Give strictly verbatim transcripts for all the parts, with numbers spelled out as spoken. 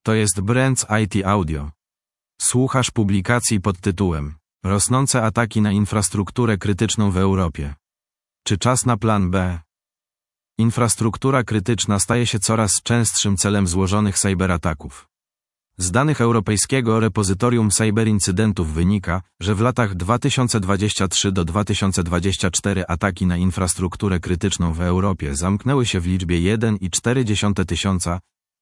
To jest Brands I T Audio. Słuchasz publikacji pod tytułem Rosnące ataki na infrastrukturę krytyczną w Europie. Czy czas na plan B? Infrastruktura krytyczna staje się coraz częstszym celem złożonych cyberataków. Z danych Europejskiego Repozytorium Cyberincydentów wynika, że w latach dwa tysiące dwudziestym trzecim do dwa tysiące dwudziestego czwartego ataki na infrastrukturę krytyczną w Europie zamknęły się w liczbie jeden i cztery dziesiąte tysiąca,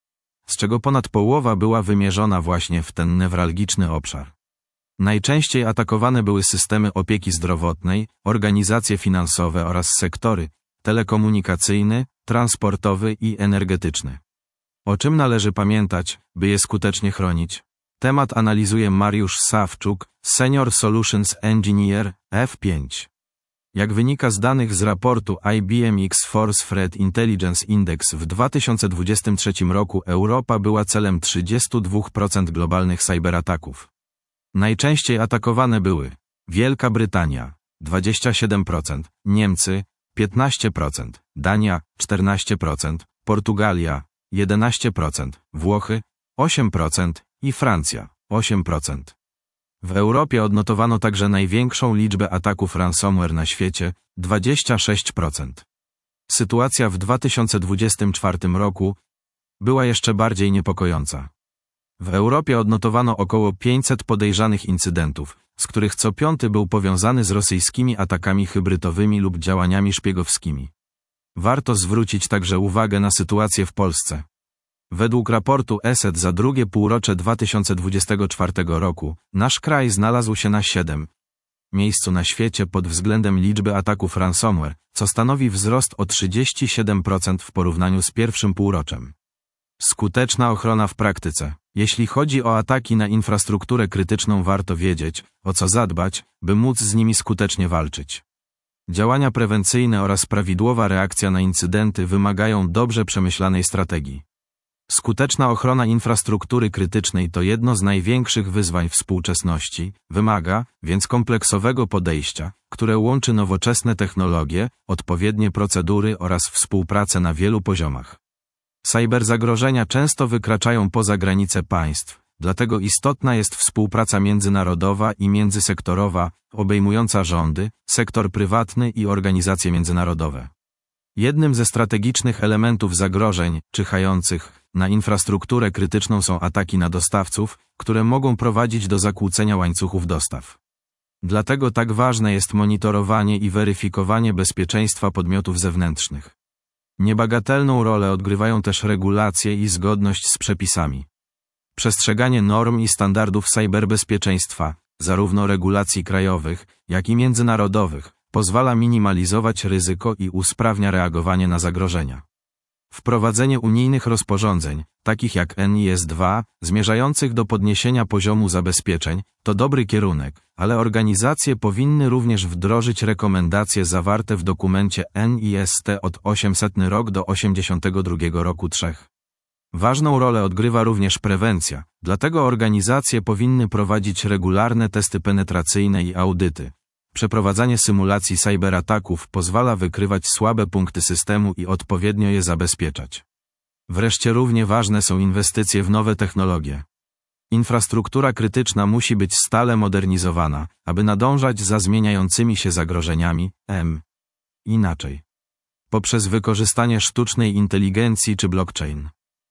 z czego ponad połowa była wymierzona właśnie w ten newralgiczny obszar. Najczęściej atakowane były systemy opieki zdrowotnej, organizacje finansowe oraz sektory telekomunikacyjny, transportowy i energetyczny. O czym należy pamiętać, by je skutecznie chronić? Temat analizuje Mariusz Sawczuk, Senior Solutions Engineer, F pięć. Jak wynika z danych z raportu I B M X-Force Threat Intelligence Index w dwa tysiące dwudziestym trzecim roku Europa była celem trzydzieści dwa procent globalnych cyberataków. Najczęściej atakowane były Wielka Brytania dwadzieścia siedem procent, Niemcy piętnaście procent, Dania czternaście procent, Portugalia jedenaście procent, Włochy osiem procent i Francja osiem procent. W Europie odnotowano także największą liczbę ataków ransomware na świecie dwadzieścia sześć procent. Sytuacja w dwa tysiące dwudziestym czwartym roku była jeszcze bardziej niepokojąca. W Europie odnotowano około pięćset podejrzanych incydentów, z których co piąty był powiązany z rosyjskimi atakami hybrydowymi lub działaniami szpiegowskimi. Warto zwrócić także uwagę na sytuację w Polsce. Według raportu E S E T za drugie półrocze dwa tysiące dwudziestego czwartego roku nasz kraj znalazł się na siódmym miejscu na świecie pod względem liczby ataków ransomware, co stanowi wzrost o trzydzieści siedem procent w porównaniu z pierwszym półroczem. Skuteczna ochrona w praktyce. Jeśli chodzi o ataki na infrastrukturę krytyczną, warto wiedzieć, o co zadbać, by móc z nimi skutecznie walczyć. Działania prewencyjne oraz prawidłowa reakcja na incydenty wymagają dobrze przemyślanej strategii. Skuteczna ochrona infrastruktury krytycznej to jedno z największych wyzwań współczesności, wymaga więc kompleksowego podejścia, które łączy nowoczesne technologie, odpowiednie procedury oraz współpracę na wielu poziomach. Cyberzagrożenia często wykraczają poza granice państw, dlatego istotna jest współpraca międzynarodowa i międzysektorowa, obejmująca rządy, sektor prywatny i organizacje międzynarodowe. Jednym ze strategicznych elementów zagrożeń czyhających na infrastrukturę krytyczną są ataki na dostawców, które mogą prowadzić do zakłócenia łańcuchów dostaw. Dlatego tak ważne jest monitorowanie i weryfikowanie bezpieczeństwa podmiotów zewnętrznych. Niebagatelną rolę odgrywają też regulacje i zgodność z przepisami. Przestrzeganie norm i standardów cyberbezpieczeństwa, zarówno regulacji krajowych, jak i międzynarodowych, pozwala minimalizować ryzyko i usprawnia reagowanie na zagrożenia. Wprowadzenie unijnych rozporządzeń, takich jak N I S dwa, zmierzających do podniesienia poziomu zabezpieczeń, to dobry kierunek, ale organizacje powinny również wdrożyć rekomendacje zawarte w dokumencie N I S T od osiemsetnego rok do osiemdziesiątego drugiego roku trzech. Ważną rolę odgrywa również prewencja, dlatego organizacje powinny prowadzić regularne testy penetracyjne i audyty. Przeprowadzanie symulacji cyberataków pozwala wykrywać słabe punkty systemu i odpowiednio je zabezpieczać. Wreszcie równie ważne są inwestycje w nowe technologie. Infrastruktura krytyczna musi być stale modernizowana, aby nadążać za zmieniającymi się zagrożeniami, m. inaczej. Poprzez wykorzystanie sztucznej inteligencji czy blockchain.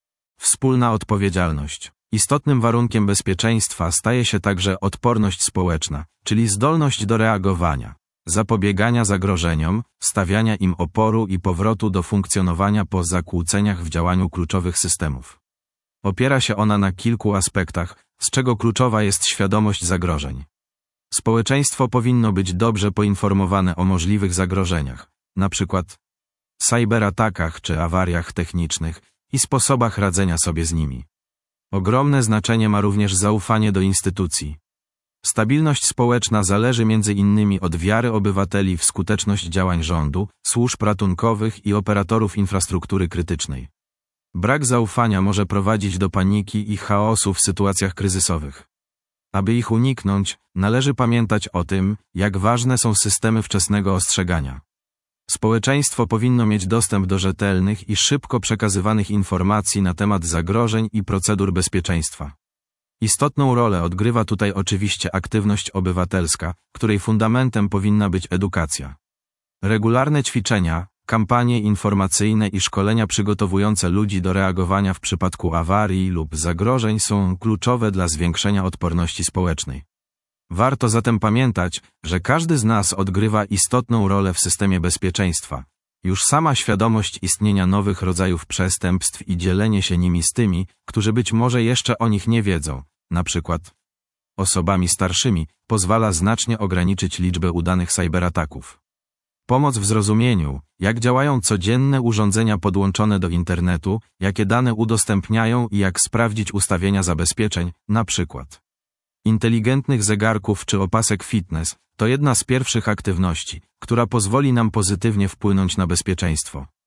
Wspólna odpowiedzialność. Istotnym warunkiem bezpieczeństwa staje się także odporność społeczna, czyli zdolność do reagowania, zapobiegania zagrożeniom, stawiania im oporu i powrotu do funkcjonowania po zakłóceniach w działaniu kluczowych systemów. Opiera się ona na kilku aspektach, z czego kluczowa jest świadomość zagrożeń. Społeczeństwo powinno być dobrze poinformowane o możliwych zagrożeniach, np. cyberatakach czy awariach technicznych i sposobach radzenia sobie z nimi. Ogromne znaczenie ma również zaufanie do instytucji. Stabilność społeczna zależy między innymi od wiary obywateli w skuteczność działań rządu, służb ratunkowych i operatorów infrastruktury krytycznej. Brak zaufania może prowadzić do paniki i chaosu w sytuacjach kryzysowych. Aby ich uniknąć, należy pamiętać o tym, jak ważne są systemy wczesnego ostrzegania. Społeczeństwo powinno mieć dostęp do rzetelnych i szybko przekazywanych informacji na temat zagrożeń i procedur bezpieczeństwa. Istotną rolę odgrywa tutaj oczywiście aktywność obywatelska, której fundamentem powinna być edukacja. Regularne ćwiczenia, kampanie informacyjne i szkolenia przygotowujące ludzi do reagowania w przypadku awarii lub zagrożeń są kluczowe dla zwiększenia odporności społecznej. Warto zatem pamiętać, że każdy z nas odgrywa istotną rolę w systemie bezpieczeństwa. Już sama świadomość istnienia nowych rodzajów przestępstw i dzielenie się nimi z tymi, którzy być może jeszcze o nich nie wiedzą, na przykład osobami starszymi, pozwala znacznie ograniczyć liczbę udanych cyberataków. Pomoc w zrozumieniu, jak działają codzienne urządzenia podłączone do internetu, jakie dane udostępniają i jak sprawdzić ustawienia zabezpieczeń, na przykład inteligentnych zegarków czy opasek fitness, to jedna z pierwszych aktywności, która pozwoli nam pozytywnie wpłynąć na bezpieczeństwo.